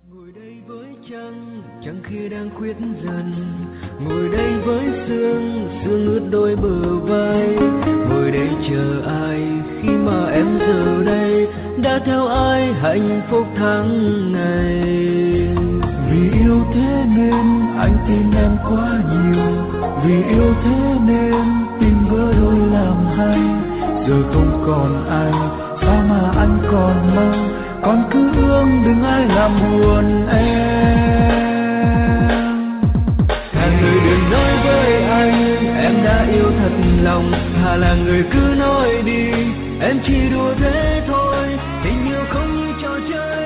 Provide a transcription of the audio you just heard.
Ngồi đây với trăng, trăng khi đang khuyết dần. Ngồi đây với sương, sương ướt đôi bờ vai. Ngồi đây chờ ai khi mà em giờ đây đã theo ai hạnh phúc tháng ngày. Vì yêu thế nên anh tin em quá nhiều. Vì yêu thế nên tình vỡ đôi làm hay. Giờ không còn ai, sao mà anh còn mong. Con cứ ước đừng ai làm buồn em. Là người đừng nói với anh em đã yêu thật lòng. Thà là người cứ nói đi, em chỉ đùa thế thôi. Tình yêu không như trò chơi.